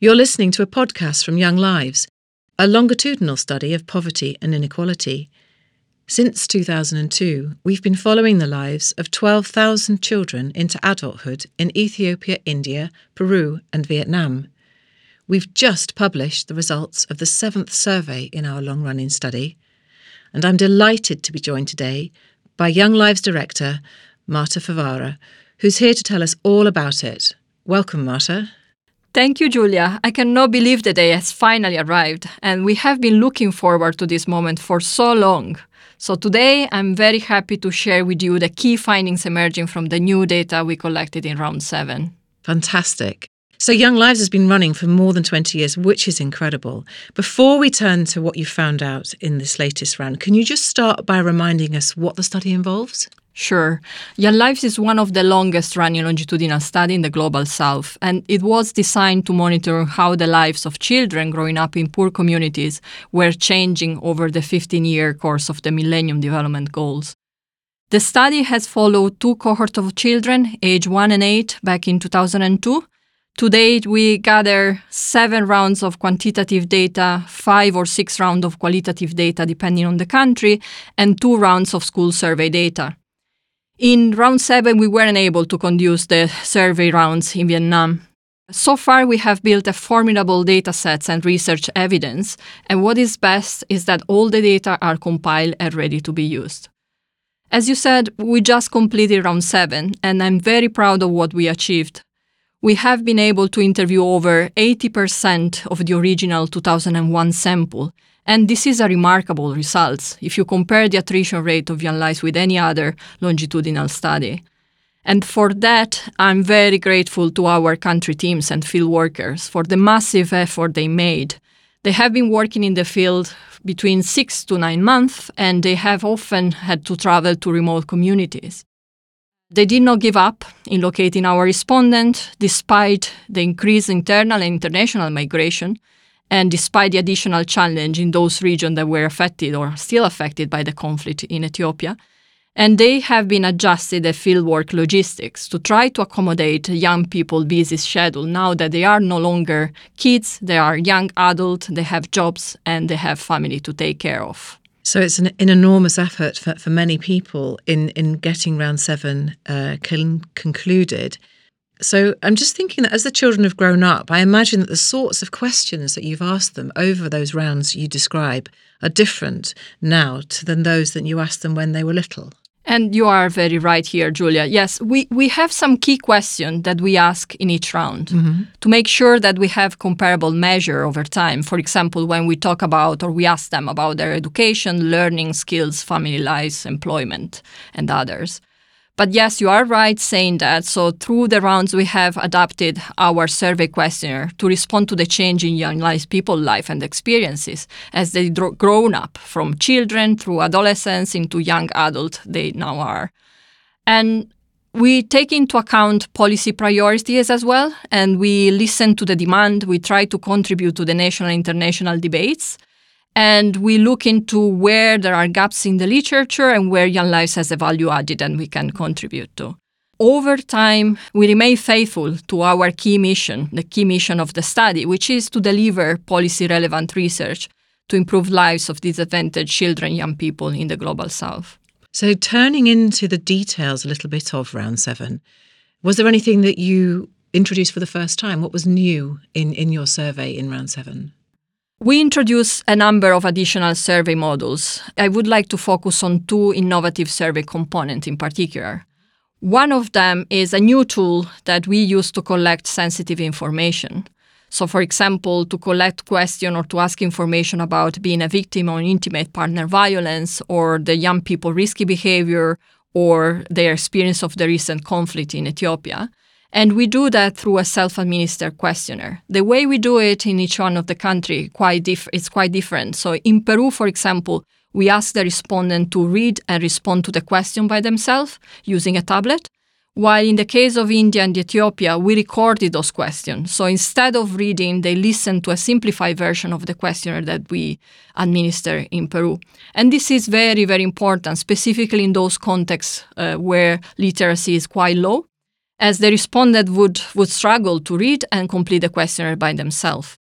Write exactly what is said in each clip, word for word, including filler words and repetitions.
You're listening to a podcast from Young Lives, a longitudinal study of poverty and inequality. Since two thousand two, we've been following the lives of twelve thousand children into adulthood in Ethiopia, India, Peru and Vietnam. We've just published the results of the seventh survey in our long-running study, and I'm delighted to be joined today by Young Lives Director Marta Favara, who's here to tell us all about it. Welcome, Marta. Thank you, Julia. I cannot believe the day has finally arrived, and we have been looking forward to this moment for so long. So today, I'm very happy to share with you the key findings emerging from the new data we collected in round seven. Fantastic. So Young Lives has been running for more than twenty years, which is incredible. Before we turn to what you found out in this latest round, can you just start by reminding us what the study involves? Sure. Young Lives is one of the longest-running longitudinal studies in the Global South, and it was designed to monitor how the lives of children growing up in poor communities were changing over the fifteen-year course of the Millennium Development Goals. The study has followed two cohorts of children, age one and eight, back in two thousand two. To date, we gather seven rounds of quantitative data, five or six rounds of qualitative data, depending on the country, and two rounds of school survey data. In round seven, we weren't able to conduct the survey rounds in Vietnam. So far, we have built a formidable data sets and research evidence, and what is best is that all the data are compiled and ready to be used. As you said, we just completed round seven, and I'm very proud of what we achieved. We have been able to interview over eighty percent of the original two thousand one sample, and this is a remarkable result if you compare the attrition rate of Young Lives with any other longitudinal study. And for that, I'm very grateful to our country teams and field workers for the massive effort they made. They have been working in the field between six to nine months, and they have often had to travel to remote communities. They did not give up in locating our respondent, despite the increased internal and international migration, and despite the additional challenge in those regions that were affected or still affected by the conflict in Ethiopia. And they have been adjusted the fieldwork logistics to try to accommodate young people's busy schedule now that they are no longer kids, they are young adults, they have jobs, and they have family to take care of. So it's an, an enormous effort for, for many people in, in getting round seven uh, con- concluded. So I'm just thinking that as the children have grown up, I imagine that the sorts of questions that you've asked them over those rounds you describe are different now to than those that you asked them when they were little. And you are very right here, Julia. Yes, we, we have some key questions that we ask in each round mm-hmm. to make sure that we have comparable measure over time. For example, when we talk about or we ask them about their education, learning skills, family lives, employment, and others. But yes, you are right saying that. So through the rounds, we have adapted our survey questionnaire to respond to the change in young lives, people's life and experiences as they dro- grown up from children through adolescence into young adult they now are. And we take into account policy priorities as well, and we listen to the demand. We try to contribute to the national and international debates. And we look into where there are gaps in the literature and where Young Lives has a value added and we can contribute to. Over time, we remain faithful to our key mission, the key mission of the study, which is to deliver policy-relevant research to improve lives of disadvantaged children and young people in the Global South. So turning into the details a little bit of round seven, was there anything that you introduced for the first time? What was new in, in your survey in round seven? We introduced a number of additional survey modules. I would like to focus on two innovative survey components in particular. One of them is a new tool that we use to collect sensitive information. So, for example, to collect questions or to ask information about being a victim of intimate partner violence or the young people risky behavior or their experience of the recent conflict in Ethiopia. And we do that through a self-administered questionnaire. The way we do it in each one of the country quite diff- is quite different. So in Peru, for example, we ask the respondent to read and respond to the question by themselves using a tablet, while in the case of India and Ethiopia, we recorded those questions. So instead of reading, they listen to a simplified version of the questionnaire that we administer in Peru. And this is very, very important, specifically in those contexts uh, where literacy is quite low. as the respondent would, would struggle to read and complete the questionnaire by themselves.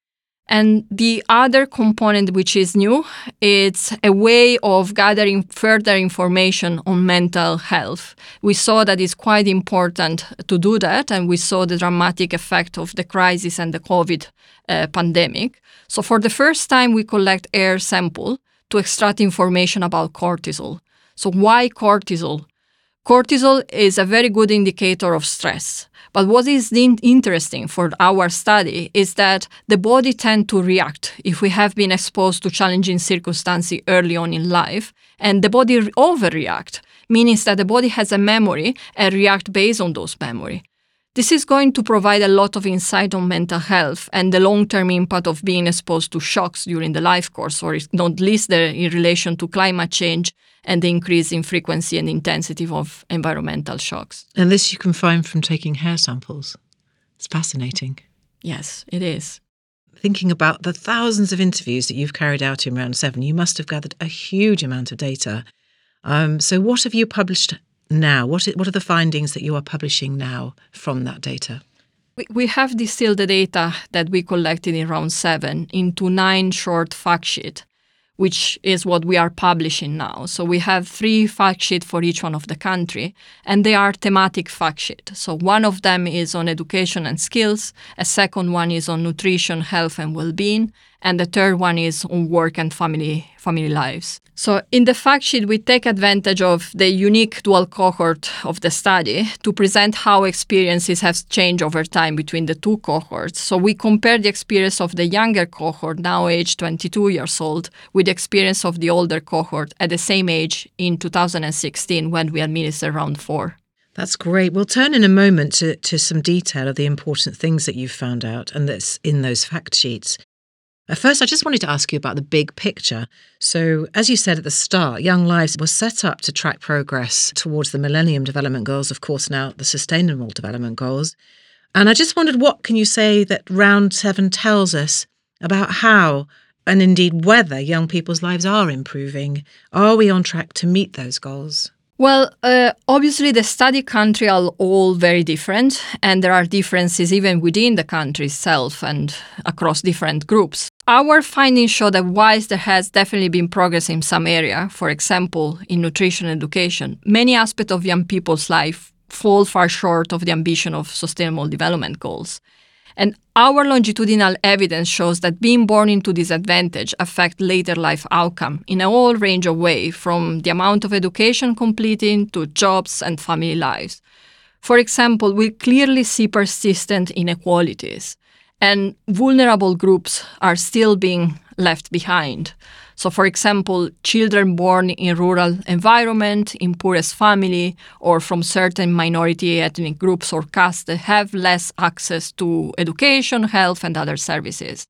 And the other component which is new, it's a way of gathering further information on mental health. We saw that it's quite important to do that, and we saw the dramatic effect of the crisis and the COVID uh, pandemic. So for the first time, we collect air sample to extract information about cortisol. So why cortisol? Cortisol is a very good indicator of stress. But what is interesting for our study is that the body tends to react if we have been exposed to challenging circumstances early on in life, and the body overreacts, meaning that the body has a memory and reacts based on those memories. This is going to provide a lot of insight on mental health and the long-term impact of being exposed to shocks during the life course, or not least the, in relation to climate change and the increase in frequency and intensity of environmental shocks. And this you can find from taking hair samples. It's fascinating. Yes, it is. Thinking about the thousands of interviews that you've carried out in round seven, you must have gathered a huge amount of data. Um, so what have you published now? What, what are the findings that you are publishing now from that data? We, we have distilled the data that we collected in round seven into nine short fact sheets, which is what we are publishing now. So we have three fact sheets for each one of the country, and they are thematic fact sheets. So one of them is on education and skills, a second one is on nutrition, health and well-being, and the third one is on work and family family lives. So in the fact sheet, we take advantage of the unique dual cohort of the study to present how experiences have changed over time between the two cohorts. So we compare the experience of the younger cohort, now aged twenty-two years old, with the experience of the older cohort at the same age in two thousand sixteen when we administered round four. That's great. We'll turn in a moment to, to some detail of the important things that you've found out and that's in those fact sheets. At first, I just wanted to ask you about the big picture. So, as you said at the start, Young Lives was set up to track progress towards the Millennium Development Goals, of course, now the Sustainable Development Goals. And I just wondered, what can you say that round seven tells us about how and indeed whether young people's lives are improving? Are we on track to meet those goals? Well, uh, obviously the study countries are all very different, and there are differences even within the country itself and across different groups. Our findings show that whilst there has definitely been progress in some area, for example, in nutrition and education, many aspects of young people's life fall far short of the ambition of Sustainable Development Goals. And our longitudinal evidence shows that being born into disadvantage affects later life outcome in a whole range of ways, from the amount of education completing to jobs and family lives. For example, we clearly see persistent inequalities, and vulnerable groups are still being left behind. So, for example, children born in rural environment, in poorest family, or from certain minority ethnic groups or castes have less access to education, health, and other services.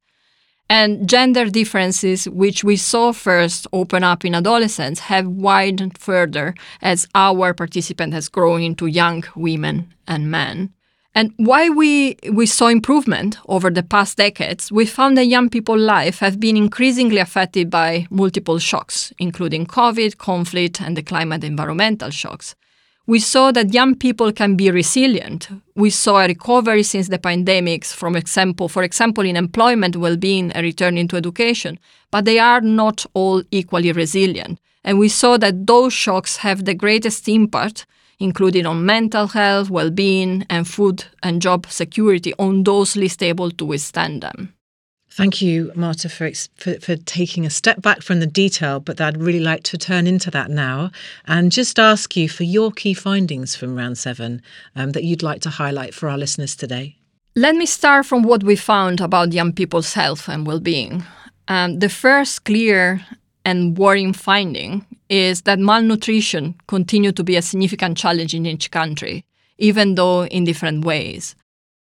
And gender differences, which we saw first open up in adolescence, have widened further as our participant has grown into young women and men. And while we, we saw improvement over the past decades, we found that young people's lives have been increasingly affected by multiple shocks, including COVID, conflict, and the climate environmental shocks. We saw that young people can be resilient. We saw a recovery since the pandemics, from example, for example, in employment, well-being, and returning to education, but they are not all equally resilient. And we saw that those shocks have the greatest impact, including on mental health, well-being, and food and job security on those least able to withstand them. Thank you, Marta, for, for, for taking a step back from the detail, but I'd really like to turn into that now and just ask you for your key findings from round seven um, that you'd like to highlight for our listeners today. Let me start from what we found about young people's health and well-being. Um, the first clear and worrying finding is that malnutrition continues to be a significant challenge in each country, even though in different ways.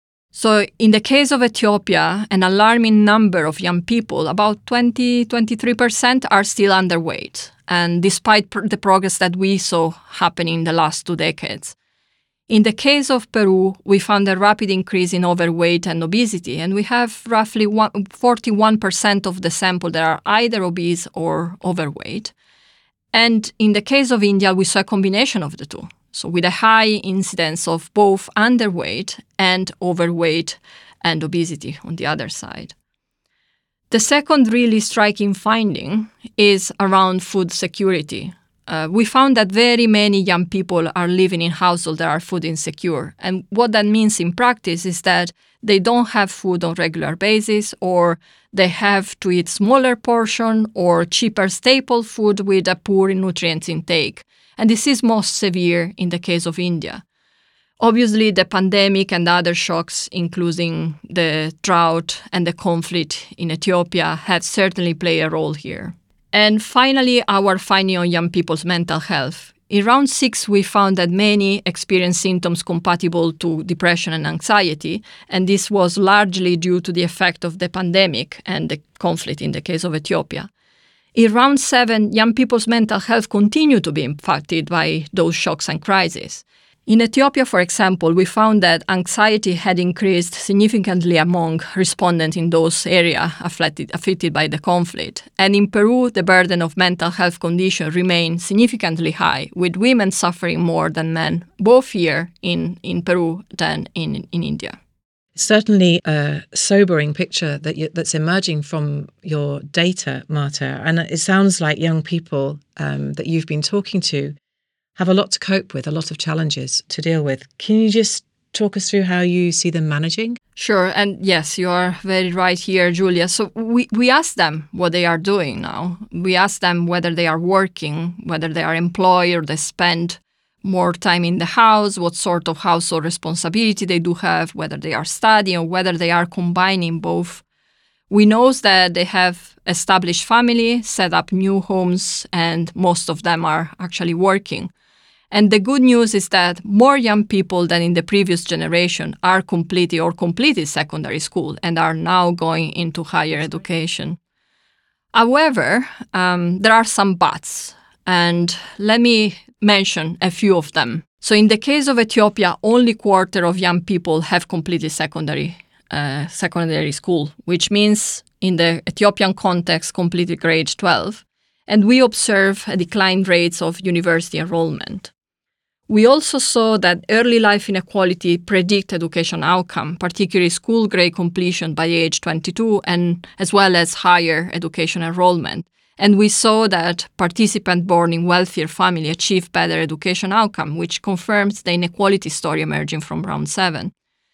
So in the case of Ethiopia, an alarming number of young people, about twenty to twenty-three percent, are still underweight, and despite pr- the progress that we saw happening in the last two decades. In the case of Peru, we found a rapid increase in overweight and obesity, and we have roughly forty-one percent of the sample that are either obese or overweight. And in the case of India, we saw a combination of the two. so with a high incidence of both underweight and overweight and obesity on the other side. The second really striking finding is around food security. Uh, we found that very many young people are living in households that are food insecure. And what that means in practice is that they don't have food on a regular basis, or they have to eat smaller portion or cheaper staple food with a poor nutrient intake. And this is most severe in the case of India. Obviously, the pandemic and other shocks, including the drought and the conflict in Ethiopia, have certainly played a role here. And finally, our finding on young people's mental health. In round six, we found that many experienced symptoms compatible to depression and anxiety, and this was largely due to the effect of the pandemic and the conflict in the case of Ethiopia. In round seven, young people's mental health continued to be impacted by those shocks and crises. In Ethiopia, for example, we found that anxiety had increased significantly among respondents in those areas affected, affected by the conflict. And in Peru, the burden of mental health conditions remained significantly high, with women suffering more than men, both here in, in Peru than in, in India. Certainly a sobering picture that you, that's emerging from your data, Marta. And it sounds like young people um, that you've been talking to have a lot to cope with, a lot of challenges to deal with. Can you just talk us through how you see them managing? Sure. And yes, you are very right here, Julia. So we, we ask them what they are doing now. We ask them whether they are working, whether they are employed or they spend more time in the house, what sort of household responsibility they do have, whether they are studying or whether they are combining both. We know that they have established family, set up new homes, and most of them are actually working. And the good news is that more young people than in the previous generation are completing or completed secondary school and are now going into higher education. However, um, there are some buts, and let me mention a few of them. So in the case of Ethiopia, only a quarter of young people have completed secondary, uh, secondary school, which means in the Ethiopian context, completed grade twelve. And we observe a decline rates of university enrollment. We also saw that early life inequality predict education outcome, particularly school grade completion by age twenty-two, and as well as higher education enrollment. And we saw that participants born in wealthier families achieve better education outcome, which confirms the inequality story emerging from round seven.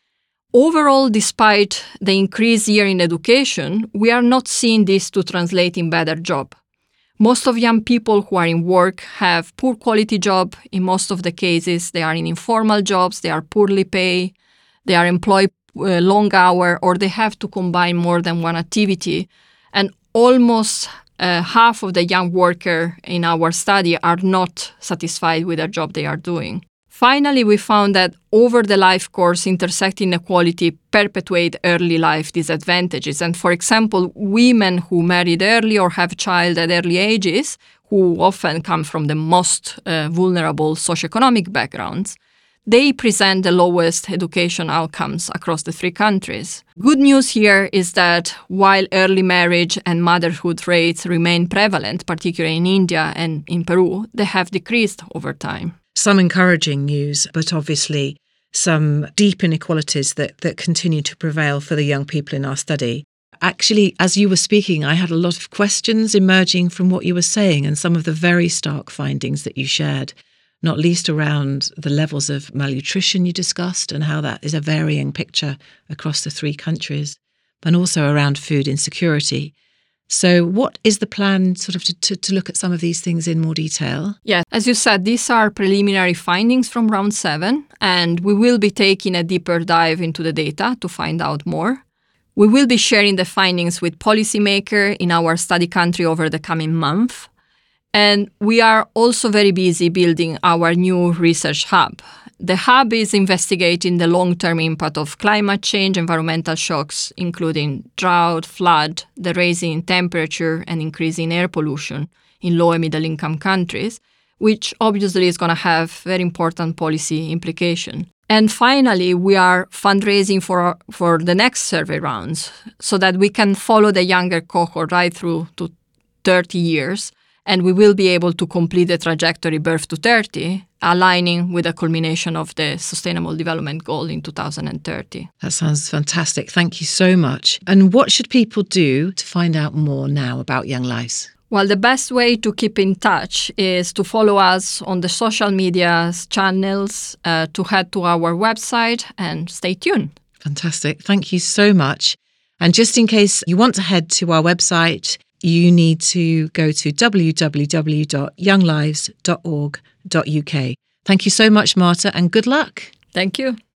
Overall, despite the increased year in education, we are not seeing this to translate in better job. Most of young people who are in work have poor quality job. In most of the cases, they are in informal jobs, they are poorly paid, they are employed uh, long hour, or they have to combine more than one activity. And almost uh, half of the young workers in our study are not satisfied with the job they are doing. Finally, we found that over the life course, intersecting inequality perpetuate early life disadvantages. And for example, women who married early or have child at early ages, who often come from the most uh, vulnerable socioeconomic backgrounds, they present the lowest education outcomes across the three countries. Good news here is that while early marriage and motherhood rates remain prevalent, particularly in India and in Peru, they have decreased over time. Some encouraging news, but obviously some deep inequalities that, that continue to prevail for the young people in our study. Actually, as you were speaking, I had a lot of questions emerging from what you were saying and some of the very stark findings that you shared, not least around the levels of malnutrition you discussed and how that is a varying picture across the three countries, and also around food insecurity. So what is the plan sort of to, to, to look at some of these things in more detail? Yeah, as you said, these are preliminary findings from round seven, and we will be taking a deeper dive into the data to find out more. We will be sharing the findings with policymakers in our study country over the coming month. And we are also very busy building our new research hub. The hub is investigating the long-term impact of climate change, environmental shocks, including drought, flood, the rising in temperature, and increasing air pollution in low and middle-income countries, which obviously is going to have very important policy implications. And finally, we are fundraising for, for the next survey rounds so that we can follow the younger cohort right through to thirty years, and we will be able to complete the trajectory birth to thirty aligning with the culmination of the Sustainable Development Goal in two thousand thirty. That sounds fantastic. Thank you so much. And what should people do to find out more now about Young Lives? Well, the best way to keep in touch is to follow us on the social media channels, uh, to head to our website and stay tuned. Fantastic. Thank you so much. And just in case you want to head to our website, you need to go to w w w dot young lives dot org dot u k. Thank you so much, Marta, and good luck. Thank you.